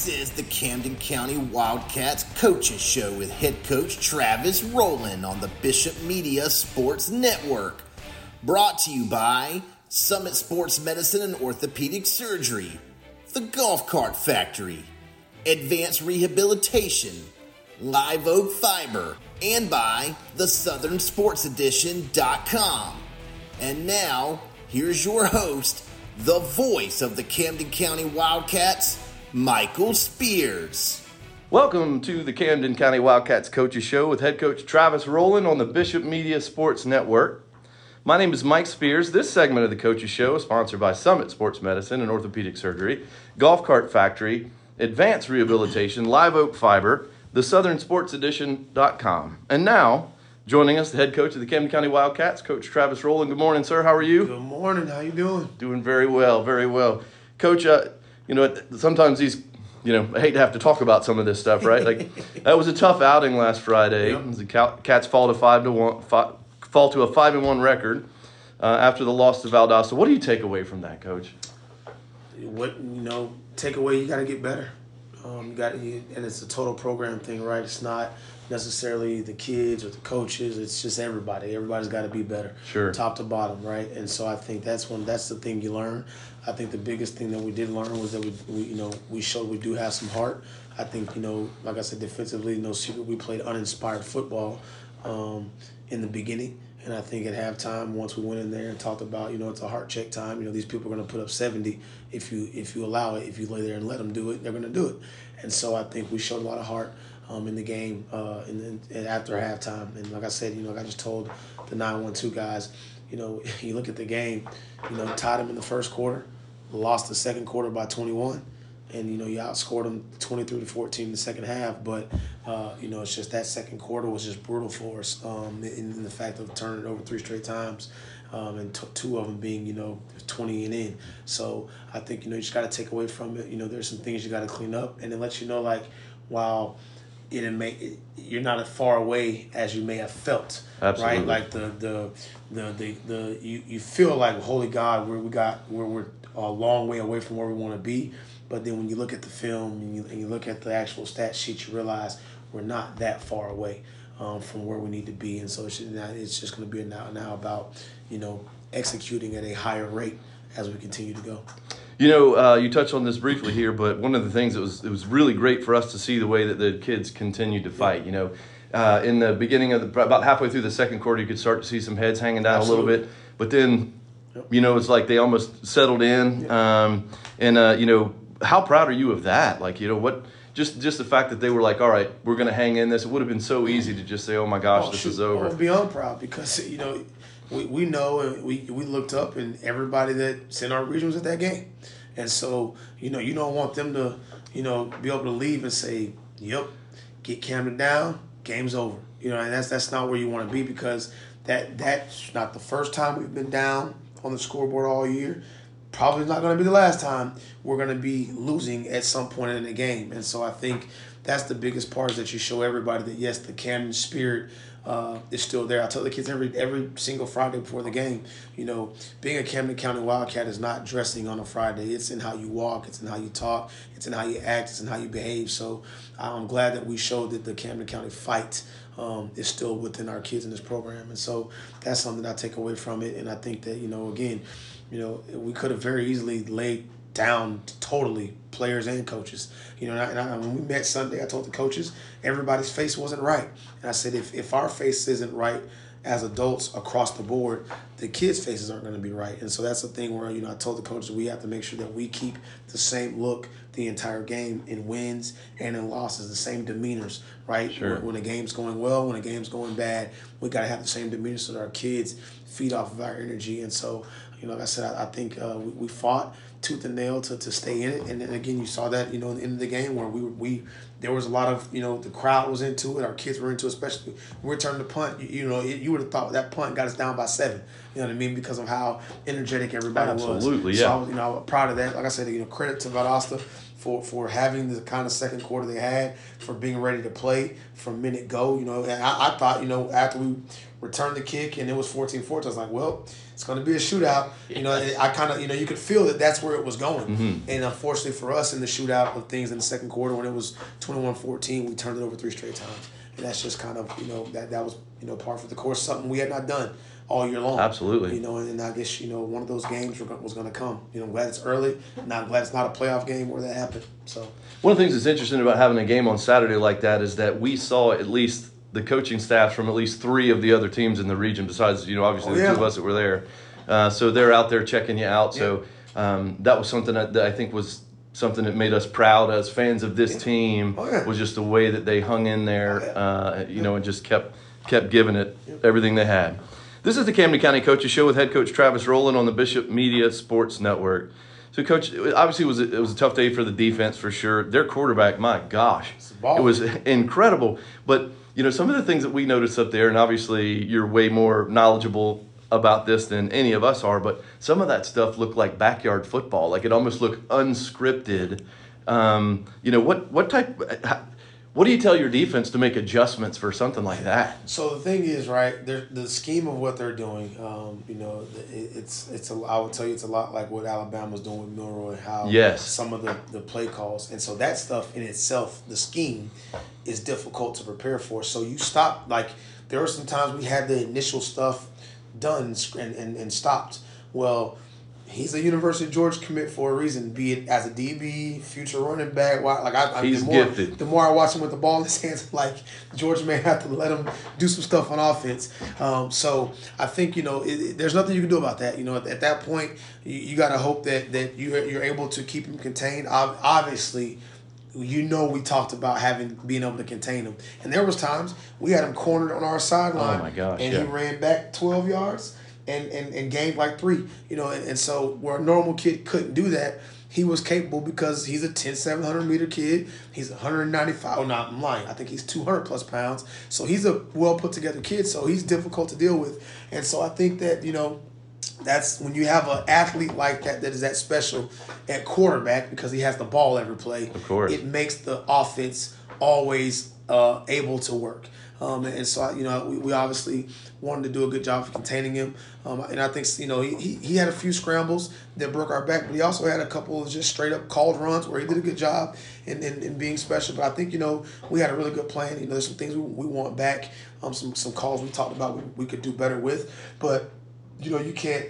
This is the Camden County Wildcats Coaches Show with head coach Travis Rowland on the Bishop Media Sports Network. Brought to you by Summit Sports Medicine and Orthopedic Surgery, The Golf Cart Factory, Advanced Rehabilitation, Live Oak Fiber, and by theSouthernSportsEdition.com. And now, here's your host, the voice of the Camden County Wildcats, Michael Spears. Welcome to the Camden County Wildcats Coaches Show with head coach Travis Rowland on the Bishop Media Sports Network. My name is Mike Spears. This segment of the Coaches Show is sponsored by Summit Sports Medicine and Orthopedic Surgery, Golf Cart Factory, Advanced Rehabilitation, Live Oak Fiber, theSouthernSportsEdition.com. And now, joining us, the head coach of the Camden County Wildcats, Coach Travis Rowland. Good morning, sir. How are you? Good morning. How you doing? Doing very well, very well. Coach, sometimes these, I hate to have to talk about some of this stuff, right? Like, that was a tough outing last Friday. Yep. The Cats fall to a 5-1 record after the loss to Valdosta. What do you take away from that, Coach? Take away, you got to get better. And it's a total program thing, right? It's not necessarily the kids or the coaches. It's just everybody. Everybody's got to be better, Sure, top to bottom, right? And so I think that's the thing you learn. I think the biggest thing that we did learn was that we showed we do have some heart. I think like I said, defensively, no secret, we played uninspired football in the beginning. And I think at halftime, once we went in there and talked about, it's a heart check time. These people are going to put up 70 if you allow it. If you lay there and let them do it, they're going to do it. And so I think we showed a lot of heart in the game and after halftime. And like I said, I just told the 912 guys, you look at the game, tied them in the first quarter, lost the second quarter by 21. And, you outscored them 23-14 in the second half. But, it's just that second quarter was just brutal for us in the fact of turning it over 3 straight times and 2 of them being, 20 and in. So I think, you just got to take away from it. There's some things you got to clean up. And it lets you know, like, while you're not as far away as you may have felt. Absolutely. Right? Like you feel like, holy God, we're a long way away from where we want to be. But then when you look at the film and you look at the actual stat sheet, you realize we're not that far away from where we need to be. And so it's just going to be now about, executing at a higher rate as we continue to go. You touched on this briefly here, but one of the things it was really great for us to see the way that the kids continued to fight. In the beginning of about halfway through the second quarter, you could start to see some heads hanging down Absolutely. a little bit. But then, it's like they almost settled in. How proud are you of that? Like, what? Just the fact that they were like, all right, we're going to hang in this. It would have been so easy to just say, oh my gosh, this is over. I'm beyond proud because we know and we looked up and everybody that's in our region was at that game, and so you don't want them to be able to leave and say, yep, get Camden down, game's over. And that's not where you want to be because that's not the first time we've been down on the scoreboard all year. Probably not going to be the last time we're going to be losing at some point in the game. And so I think that's the biggest part is that you show everybody that, yes, the Camden spirit is still there. I tell the kids every single Friday before the game, being a Camden County Wildcat is not dressing on a Friday. It's in how you walk. It's in how you talk. It's in how you act. It's in how you behave. So I'm glad that we showed that the Camden County fight is still within our kids in this program. And so that's something I take away from it. And I think that, again, we could have very easily laid down totally players and coaches. When we met Sunday, I told the coaches everybody's face wasn't right. And I said, if our face isn't right as adults across the board, the kids' faces aren't going to be right. And so that's the thing where, I told the coaches we have to make sure that we keep the same look the entire game in wins and in losses, the same demeanors, right? Sure. When a game's going well, when a game's going bad, we got to have the same demeanor so that our kids feed off of our energy. And so, like I said, I think we fought tooth and nail to stay in it. And then again, you saw that, in the end of the game where there was a lot of, the crowd was into it. Our kids were into it, especially when we returned the punt. You would have thought that punt got us down by 7. You know what I mean? Because of how energetic everybody was. Absolutely, So yeah. I was, proud of that. Like I said, credit to Valdosta for having the kind of second quarter they had, for being ready to play from minute go. You know, and I thought, you know, after we returned the kick and it was 14-14, I was like, well, it's going to be a shootout. You know, I kind of, you know, you could feel that that's where it was going. Mm-hmm. And unfortunately for us in the shootout of things in the second quarter, when it was 21-14, we turned it over 3 straight times. And that's just kind of, you know, that was, you know, par for the course, something we had not done all year long. Absolutely. You know, and I guess, you know, one of those games was going to come. You know, I'm glad it's early. Not glad it's not a playoff game where that happened. So one of the things that's interesting about having a game on Saturday like that is that we saw at least the coaching staffs from at least 3 of the other teams in the region, besides, you know, obviously the 2 of us that were there. So they're out there checking you out. So that was something that I think was something that made us proud as fans of this team. Was just the way that they hung in there, you know, and just kept giving it everything they had. This is the Camden County Coaches Show with head coach Travis Rowland on the Bishop Media Sports Network. So, Coach, obviously it was a tough day for the defense for sure. Their quarterback, my gosh, it was incredible. But, you know, some of the things that we noticed up there, and obviously you're way more knowledgeable about this than any of us are, but some of that stuff looked like backyard football. Like it almost looked unscripted. You know, what do you tell your defense to make adjustments for something like that? So the thing is, right, the scheme of what they're doing, you know, I would tell you it's a lot like what Alabama's doing with Milroy, how some of the play calls. And so that stuff in itself, the scheme, is difficult to prepare for. So you stop, like there were some times we had the initial stuff done and stopped. Well, he's a University of Georgia commit for a reason, be it as a DB, future running back. Like he's gifted. The more I watch him with the ball in his hands, like Georgia may have to let him do some stuff on offense. So I think, you know, there's nothing you can do about that. You know, at that point, you got to hope that you're able to keep him contained. Obviously, you know, we talked about being able to contain him, and there was times we had him cornered on our sideline. Oh my gosh! And he ran back 12 yards and gained like 3. You know, and so where a normal kid couldn't do that, he was capable because he's a 10,700 meter kid. He's 195. Oh, no, I'm lying. I think he's 200 plus pounds. So he's a well put together kid. So he's difficult to deal with, and so I think that, you know, that's when you have an athlete like that is that special at quarterback, because he has the ball every play. Of course, it makes the offense always able to work. And so, you know, we obviously wanted to do a good job of containing him. And I think, you know, he had a few scrambles that broke our back, but he also had a couple of just straight up called runs where he did a good job in being special. But I think, you know, we had a really good plan. You know, there's some things we want back, some calls we talked about we could do better with. But, you know, you can't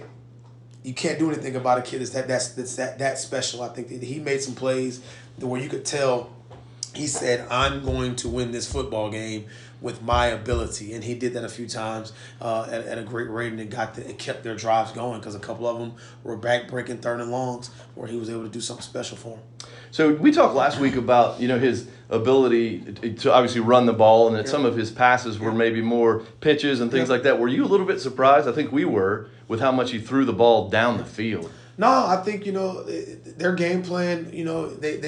do anything about a kid that's that special. I think that he made some plays where you could tell he said, I'm going to win this football game with my ability, and he did that a few times at a great rate, and it kept their drives going, because a couple of them were back-breaking 3rd and longs where he was able to do something special for them. So we talked last week about, you know, his ability to obviously run the ball, and that some of his passes were maybe more pitches and things like that. Were you a little bit surprised? I think we were, with how much he threw the ball down the field. No, I think, you know, their game plan, you know,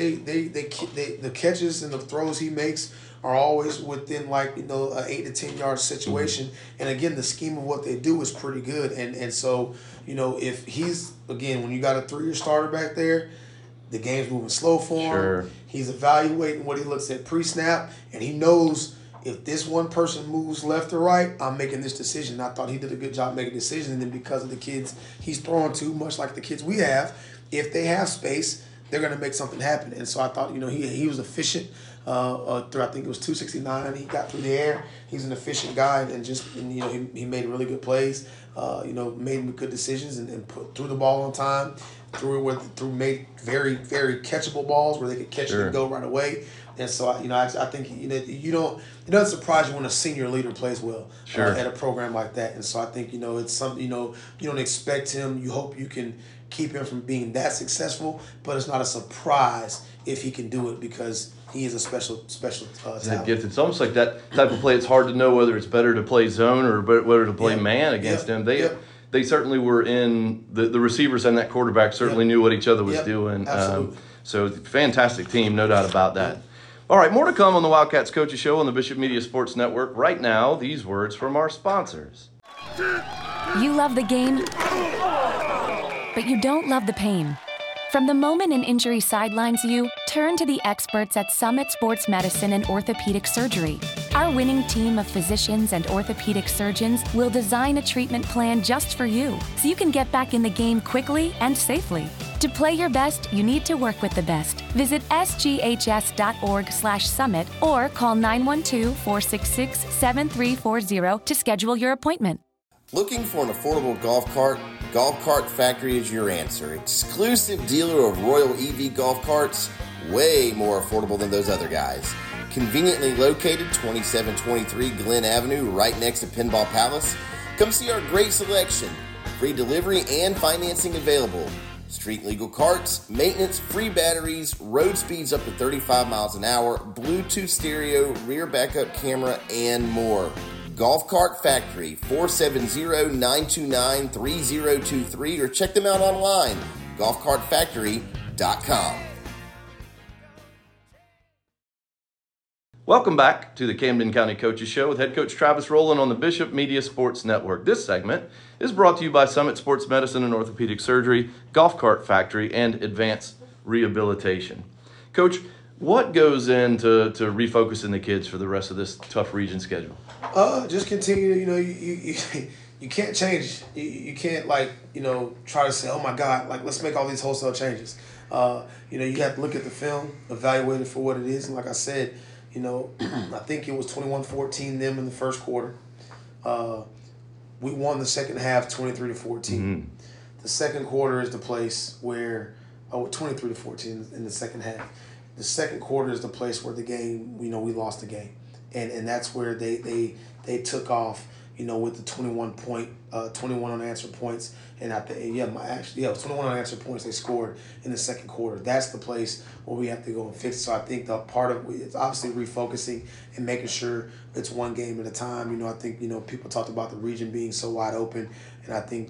the catches and the throws he makes are always within, like, you know, an 8 to 10 yard situation. Mm-hmm. And again, the scheme of what they do is pretty good. And so, you know, if he's, again, when you got a 3-year starter back there, the game's moving slow for him. Sure. He's evaluating what he looks at pre-snap, and he knows if this one person moves left or right, I'm making this decision. I thought he did a good job making decisions, and then because of the kids he's throwing to, much like the kids we have, if they have space, they're going to make something happen. And so I thought, you know, he was efficient. Through, I think it was 269. He got through the air. He's an efficient guy, and you know, he made really good plays. You know, made good decisions and threw the ball on time. Made very, very catchable balls where they could catch it and go right away. And so, you know, I think, you know, it doesn't surprise you when a senior leader plays well at a program like that. And so I think, you know, it's something, you know, you don't expect him. You hope you can keep him from being that successful, but it's not a surprise if he can do it, because he is a special talent. It's almost like that type of play. It's hard to know whether it's better to play zone or whether to play man against him. They certainly were in the receivers, and that quarterback certainly knew what each other was doing. Absolutely. So fantastic team, no doubt about that. All right, more to come on the Wildcats Coaches Show on the Bishop Media Sports Network. Right now, these words from our sponsors. You love the game, but you don't love the pain. From the moment an injury sidelines you, turn to the experts at Summit Sports Medicine and Orthopedic Surgery. Our winning team of physicians and orthopedic surgeons will design a treatment plan just for you, so you can get back in the game quickly and safely. To play your best, you need to work with the best. Visit sghs.org/summit or call 912-466-7340 to schedule your appointment. Looking for an affordable golf cart? Golf Cart Factory is your answer. Exclusive dealer of Royal EV golf carts, way more affordable than those other guys. Conveniently located 2723 Glen Avenue, right next to Pinball Palace. Come see our great selection. Free delivery and financing available. Street legal carts, maintenance, free batteries, road speeds up to 35 miles an hour, Bluetooth stereo, rear backup camera, and more. Golf Cart Factory, 470-929-3023, or check them out online, golfcartfactory.com. Welcome back to the Camden County Coaches Show with head coach Travis Rowland on the Bishop Media Sports Network. This segment is brought to you by Summit Sports Medicine and Orthopedic Surgery, Golf Cart Factory, and Advanced Rehabilitation. Coach, what goes into refocusing the kids for the rest of this tough region schedule? Just continue. You can't change. You can't try to say, oh my God, let's make all these wholesale changes. You have to look at the film, evaluate it for what it is, and like I said, I think it was 21-14 them in the first quarter. We won the second half 23-14. Mm-hmm. The second quarter is the place where 23-14 in the second half. The second quarter is the place where the game, we lost the game. And that's where they took off, with the 21 unanswered points. And it was 21 unanswered points they scored in the second quarter. That's the place where we have to go and fix it. So I think the part of it's obviously refocusing and making sure it's one game at a time. I think, people talked about the region being so wide open. And I think,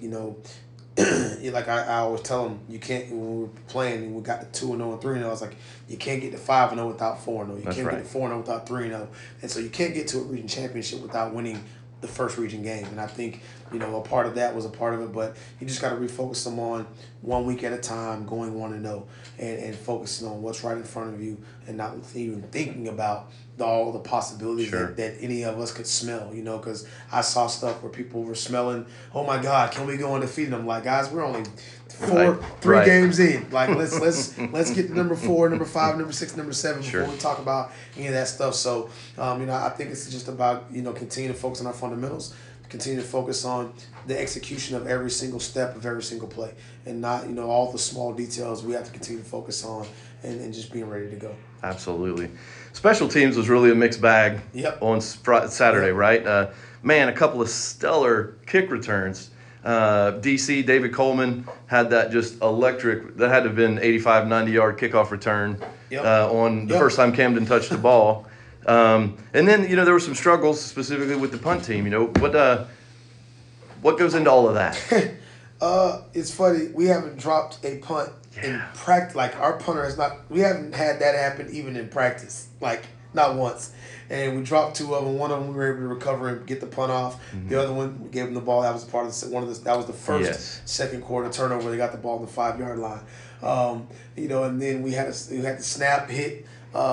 like I always tell them, you can't, when we were playing and we got to 2-0 and 3-0, I was like, you can't get to 5-0 without 4-0. You can't get to 4-0 without 3-0. And so you can't get to a region championship without winning the first region game. And I think, a part of that was a part of it, but you just got to refocus them on 1 week at a time, going 1-0, and focusing on what's right in front of you and not even thinking about all the possibilities that any of us could smell, because I saw stuff where people were smelling, oh my God, can we go undefeated? I'm like, guys, we're only three games in. Let's get to number 4, number 5, number 6, number 7 before we talk about any of that stuff. So, I think it's just about, continue to focus on our fundamentals, continue to focus on the execution of every single step of every single play, and not, all the small details we have to continue to focus on and just being ready to go. Absolutely. Special teams was really a mixed bag on Saturday, right? A couple of stellar kick returns. DC, David Coleman had that just electric, that had to have been 85, 90-yard kickoff return on the first time Camden touched the ball. And then, there were some struggles specifically with the punt team. What goes into all of that? It's funny. We haven't dropped a punt in practice. Our punter we haven't had that happen even in practice. Not once. And we dropped 2 of them. One of them we were able to recover and get the punt off. Mm-hmm. The other one, we gave them the ball. That was part of that was the first second quarter turnover. They got the ball on the 5-yard line. And then we had the snap hit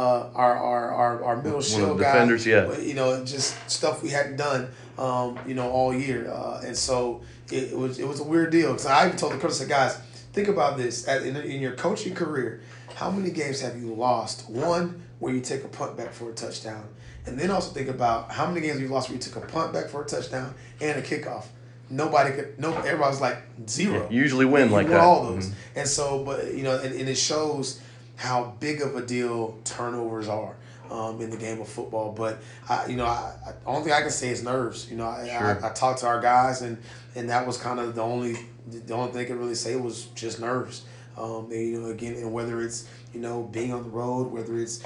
our middle shield guy. Defenders, just stuff we hadn't done, all year. And so it was a weird deal. Because I even told the coach, I said, guys, think about this. In your coaching career, how many games have you lost? One, where you take a punt back for a touchdown. And then also think about how many games you lost where you took a punt back for a touchdown and a kickoff. Everybody's like 0. You usually win like that. All those. Mm-hmm. And so, but, and it shows how big of a deal turnovers are in the game of football. But, the only thing I can say is nerves. I talked to our guys, and that was kind of the only thing I could really say was just nerves. Again, and whether it's, being on the road, whether it's,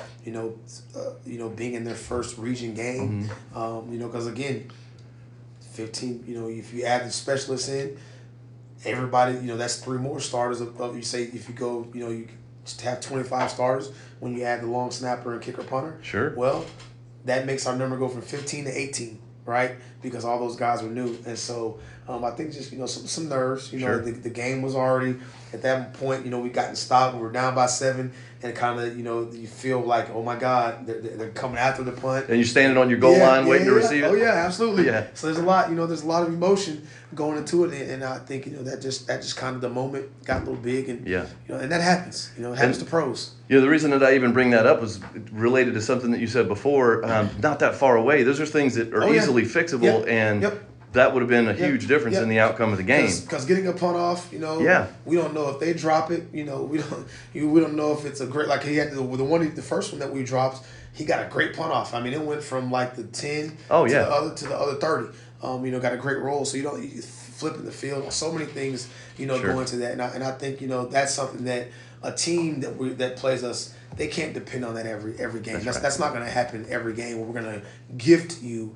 being in their first region game, because again, 15, if you add the specialists in, everybody, that's 3 more starters of you say, if you go, you just have 25 starters when you add the long snapper and kicker punter. Sure. Well, that makes our number go from 15 to 18, right? Because all those guys are new. And so, I think just, some nerves. Sure. The game was already, at that point, we gotten stopped. We were down by 7, and kind of, you feel like, oh, my God, they're coming after the punt. And you're standing on your goal line waiting to receive it? Oh, yeah, absolutely. Yeah. So there's a lot, there's a lot of emotion going into it, and I think, that just kind of the moment got a little big, and, and that happens. It happens to pros. The reason that I even bring that up was related to something that you said before, not that far away. Those are things that are easily fixable, and that would have been a huge difference in the outcome of the game. Because getting a punt off, we don't know if they drop it. We don't know if it's a great, like he had the first one that we dropped. He got a great punt off. I mean, it went from like the 10 to the other 30. Got a great roll. So you flipping the field. So many things go into that, and I think that's something that a team that plays us, they can't depend on that every game. That's not going to happen every game where we're going to gift you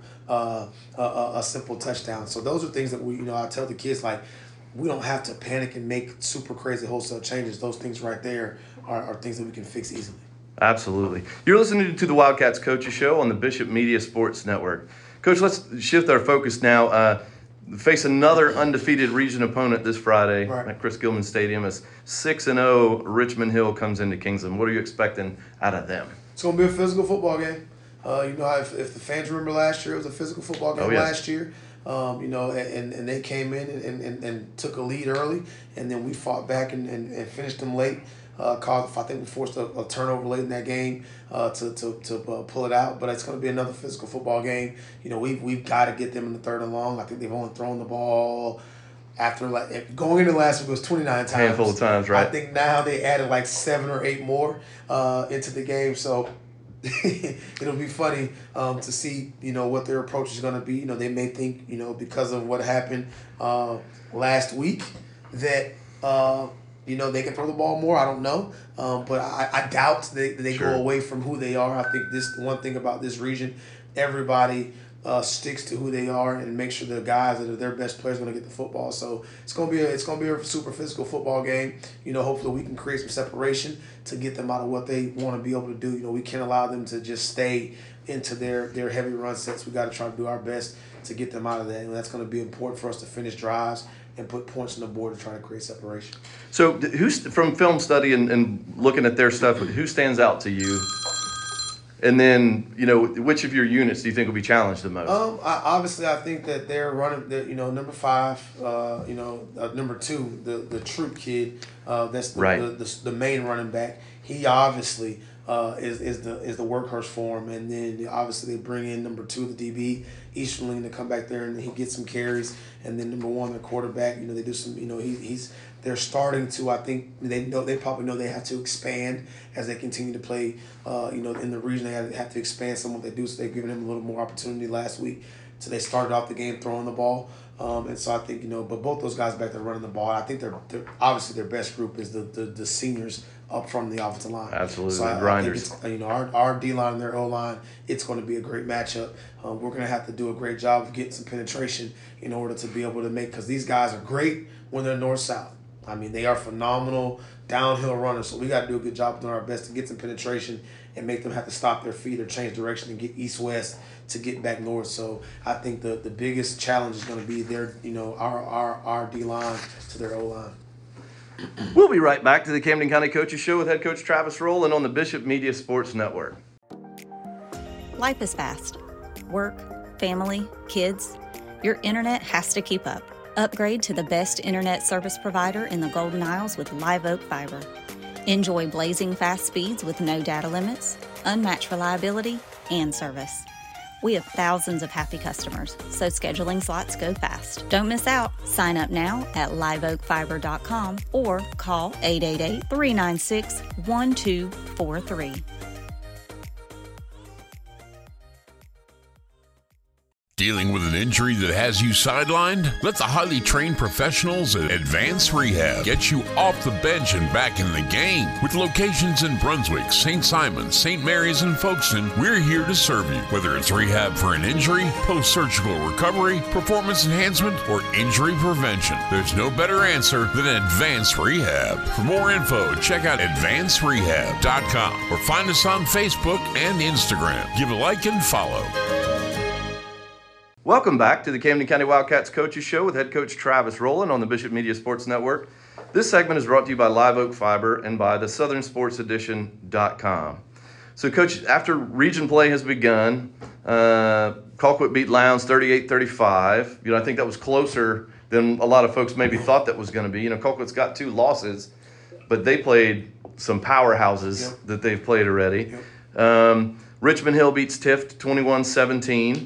a simple touchdown. So those are things that I tell the kids, like, we don't have to panic and make super crazy wholesale changes. Those things right there are things that we can fix easily. Absolutely. You're listening to the Wildcats Coaches Show on the Bishop Media Sports Network. Coach, let's shift our focus now. Face another undefeated region opponent this Friday at Chris Gilman Stadium as 6-0 Richmond Hill comes into Kingsland. What are you expecting out of them? It's going to be a physical football game. If the fans remember last year, it was a physical football game last year. And they came in and took a lead early, and then we fought back and finished them late. I think we forced a turnover late in that game to pull it out. But it's going to be another physical football game. We've got to get them in the third and long. I think they've only thrown the ball after going into last week it was 29 times. Handful of times, right? I think now they added like 7 or 8 more into the game. So it'll be funny to see what their approach is going to be. They may think because of what happened last week that. They can throw the ball more. I don't know. But I doubt they go away from who they are. I think this one thing about this region, everybody sticks to who they are and make sure the guys that are their best players are going to get the football. So it's going to be a super physical football game. Hopefully we can create some separation to get them out of what they want to be able to do. We can't allow them to just stay into their heavy run sets. We got to try to do our best to get them out of that. And that's going to be important for us to finish drives and put points on the board to try to create separation. So who's from film study and looking at their stuff, who stands out to you? And then, which of your units do you think will be challenged the most? I think that they're running, number 5, number 2, the troop kid, that's the main running back. He obviously is the workhorse for him, and then obviously they bring in number 2, the DB, Easterling, to come back there and he gets some carries, and then number 1, the quarterback. They do some. They're starting to. I think they probably know they have to expand as they continue to play. In the region they have to expand some of what they do. So they've given him a little more opportunity last week. So they started off the game throwing the ball. And so I think, but both those guys back there running the ball, I think they're obviously their best group is the seniors up front of the offensive line. Absolutely, so grinders. I think our D-line and their O-line, it's going to be a great matchup. We're going to have to do a great job of getting some penetration in order to be able to because these guys are great when they're north-south. I mean, they are phenomenal downhill runners, so we got to do a good job of doing our best to get some penetration and make them have to stop their feet or change direction and get east-west to get back north. So I think the biggest challenge is going to be their, our D-line to their O-line. We'll be right back to the Camden County Coaches Show with head coach Travis Rowland on the Bishop Media Sports Network. Life is fast. Work, family, kids. Your internet has to keep up. Upgrade to the best internet service provider in the Golden Isles with Live Oak Fiber. Enjoy blazing fast speeds with no data limits, unmatched reliability, and service. We have thousands of happy customers, so scheduling slots go fast. Don't miss out. Sign up now at liveoakfiber.com or call 888-396-1243. Dealing with an injury that has you sidelined? Let the highly trained professionals at Advanced Rehab get you off the bench and back in the game. With locations in Brunswick, St. Simons, St. Mary's, and Folkestone, we're here to serve you. Whether it's rehab for an injury, post-surgical recovery, performance enhancement, or injury prevention, there's no better answer than Advanced Rehab. For more info, check out advancedrehab.com or find us on Facebook and Instagram. Give a like and follow. Welcome back to the Camden County Wildcats Coaches Show with head coach Travis Rowland on the Bishop Media Sports Network. This segment is brought to you by Live Oak Fiber and by the SouthernSportsEdition.com. So, Coach, after region play has begun, Colquitt beat Lowndes 38-35. I think that was closer than a lot of folks maybe thought that was going to be. Colquitt's got 2 losses, but they played some powerhouses that they've played already. Richmond Hill beats Tift 21-17.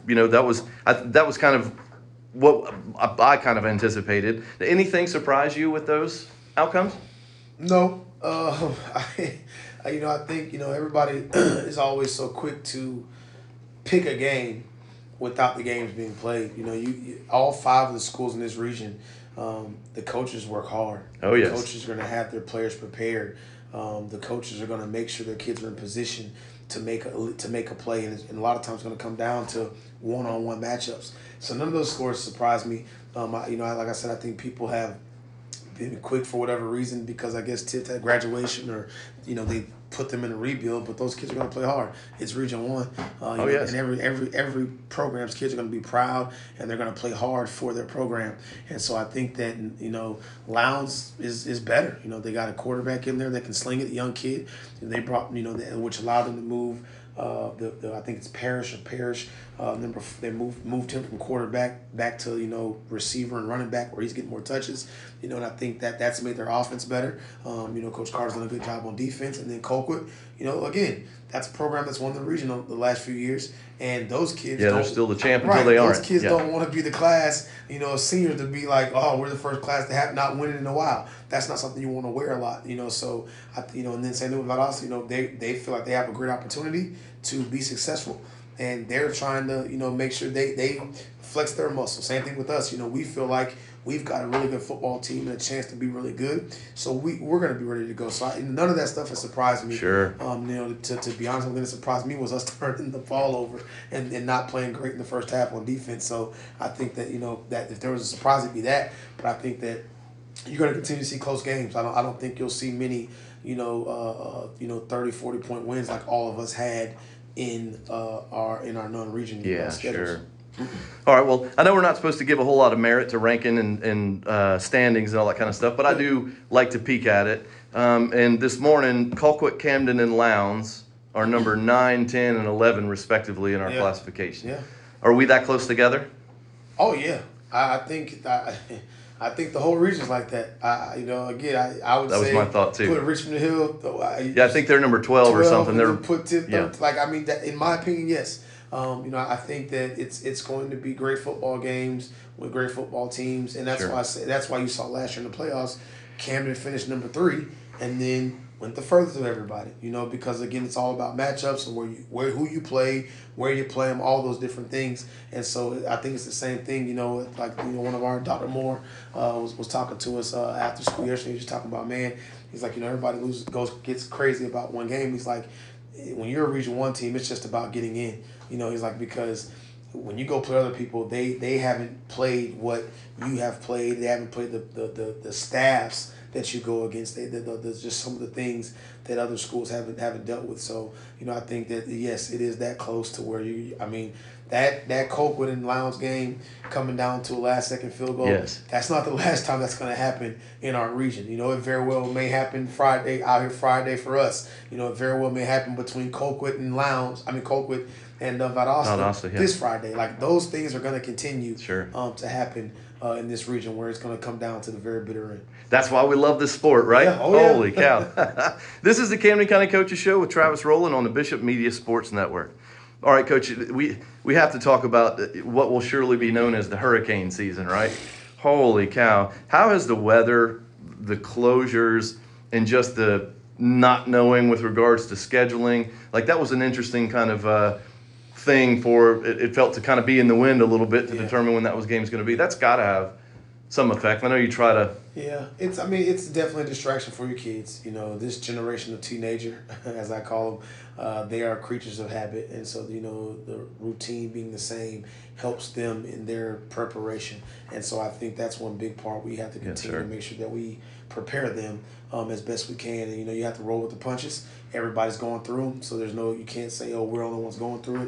That was kind of what I kind of anticipated. Did anything surprise you with those outcomes? No. I think everybody is always so quick to pick a game without the games being played. All 5 of the schools in this region, the coaches work hard. Oh yes. The coaches are going to have their players prepared. The coaches are going to make sure their kids are in position to make a play, and a lot of times it's going to come down to one-on-one matchups. So none of those scores surprised me. Like I said, I think people have been quick for whatever reason because I guess Tift had graduation or they put them in a rebuild, but those kids are going to play hard. It's Region 1. Yes. And every program's kids are going to be proud and they're going to play hard for their program. And so I think that Lowndes is better. They got a quarterback in there that can sling it, a young kid. And they brought which allowed them to move. I think it's Parrish. They moved him from quarterback back to receiver and running back where he's getting more touches. And I think that's made their offense better. Coach Carter's done a good job on defense, and then Colquitt. Again, that's a program that's won the region the last few years, and those kids. Yeah, they're still the champ until they aren't. Those kids don't want to be the class. Seniors to be like, oh, we're the first class to have not winning in a while. That's not something you want to wear a lot. So and then St. Louis Valdosta, they feel like they have a great opportunity to be successful. And they're trying to, make sure they flex their muscles. Same thing with us. We feel like we've got a really good football team and a chance to be really good. So we're going to be ready to go. So none of that stuff has surprised me. Sure. To be honest, what surprised me was us turning the ball over and not playing great in the first half on defense. So I think that, that if there was a surprise, it'd be that. But I think that you're going to continue to see close games. I don't think you'll see many, 30, 40-point wins like all of us had in our non-region schedules. Sure. All right, well, I know we're not supposed to give a whole lot of merit to ranking and standings and all that kind of stuff, but I do like to peek at it. And this morning, Colquitt, Camden, and Lowndes are number 9, 10, and 11, respectively, in our classification. Yeah. Are we that close together? Oh, yeah. I think the whole region's like that. I would say that was my thought too. Put Richmond Hill. I think they're number 12 or something. They're put in my opinion, yes. I think that it's going to be great football games with great football teams, and that's why you saw last year in the playoffs, Camden finished number 3, and then went the furthest of everybody. Because again, it's all about matchups and who you play, where you play them, all those different things. And so I think it's the same thing. One of our Dr. Moore was talking to us after school yesterday. He was talking about, he's like, everybody gets crazy about one game. He's like, when you're a Region 1 team, it's just about getting in. He's like, because when you go play other people, they haven't played what you have played. They haven't played the staffs that you go against. There's just some of the things that other schools haven't dealt with. So, I think that, yes, it is that close to where that Colquitt and Lowndes game coming down to a last-second field goal, yes, that's not the last time that's going to happen in our region. It very well may happen Friday for us. It very well may happen between Colquitt and Colquitt and Valdosta this Friday. Like, those things are going to continue to happen in this region where it's going to come down to the very bitter end. That's why we love this sport, right? Yeah. Holy cow. This is the Camden County Coaches Show with Travis Rowland on the Bishop Media Sports Network. All right, Coach, we have to talk about what will surely be known as the hurricane season, right? Holy cow. How has the weather, the closures, and just the not knowing with regards to scheduling, like that was an interesting kind of thing for it felt to kind of be in the wind a little bit to determine when that game's going to be. That's got to have some effect. I know you try to. Yeah, it's definitely a distraction for your kids. This generation of teenager, as I call them, they are creatures of habit, and so the routine being the same helps them in their preparation. And so I think that's one big part we have to continue to make sure that we prepare them as best we can. And you have to roll with the punches. Everybody's going through them, so you can't say, oh, we're the only ones going through it.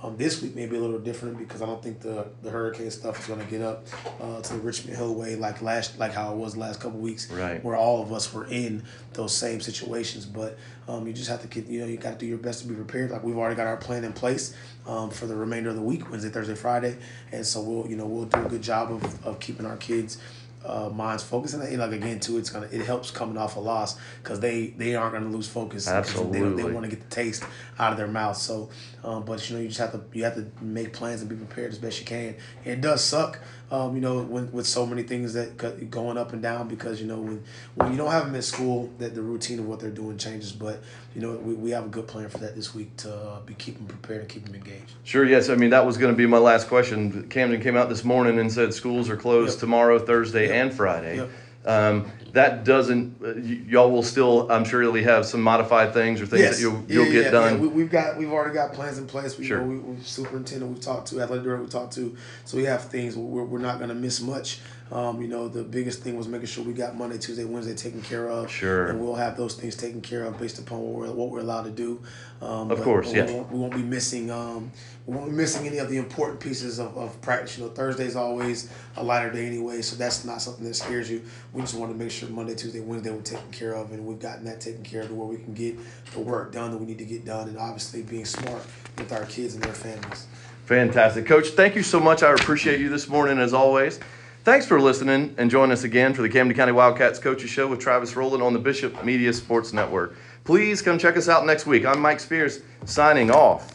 This week may be a little different because I don't think the hurricane stuff is going to get up to the Richmond Hill way like how it was the last couple weeks, right, where all of us were in those same situations. But you just have to get, you got to do your best to be prepared. Like we've already got our plan in place for the remainder of the week, Wednesday, Thursday, Friday, and so we'll do a good job of keeping our kids' minds focused. And like again too, it helps coming off a loss because they aren't going to lose focus. Absolutely, they want to get the taste out of their mouth. So, but you just have to make plans and be prepared as best you can. And it does suck, with so many things that going up and down because when you don't have them at school, that the routine of what they're doing changes. But we have a good plan for that this week to keep them prepared and keep them engaged. Sure. Yes. I mean that was going to be my last question. Camden came out this morning and said schools are closed tomorrow, Thursday, and Friday. Yep. That doesn't. Y'all will still, I'm sure, you'll have some modified things or things that you'll get done. Yeah. We've already got plans in place. We superintendent we've talked to, athletic director we've talked to, so we have things. We're not going to miss much. The biggest thing was making sure we got Monday, Tuesday, Wednesday taken care of. Sure. And we'll have those things taken care of based upon what we're allowed to do. Of course, yes. We won't be missing. We won't be missing any of the important pieces of practice. Thursday's always a lighter day anyway, so that's not something that scares you. We just want to make sure Monday, Tuesday, Wednesday we're taken care of, and we've gotten that taken care of to where we can get the work done that we need to get done, and obviously being smart with our kids and their families. Fantastic. Coach, thank you so much. I appreciate you this morning as always. Thanks for listening and joining us again for the Camden County Wildcats Coaches Show with Travis Rowland on the Bishop Media Sports Network. Please come check us out next week. I'm Mike Spears signing off.